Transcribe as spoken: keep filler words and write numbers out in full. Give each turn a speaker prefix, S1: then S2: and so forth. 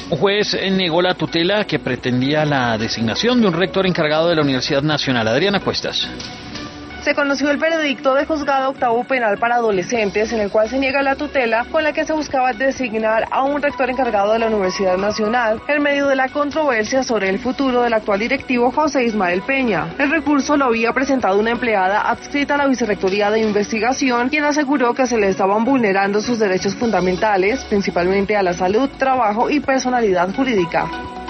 S1: Un juez negó la tutela que pretendía la designación de un rector encargado de la Universidad Nacional. Adriana Cuestas.
S2: Se conoció el veredicto de juzgado octavo penal para adolescentes en el cual se niega la tutela con la que se buscaba designar a un rector encargado de la Universidad Nacional en medio de la controversia sobre el futuro del actual directivo José Ismael Peña. El recurso lo había presentado una empleada adscrita a la Vicerrectoría de Investigación, quien aseguró que se le estaban vulnerando sus derechos fundamentales, principalmente a la salud, trabajo y personalidad jurídica.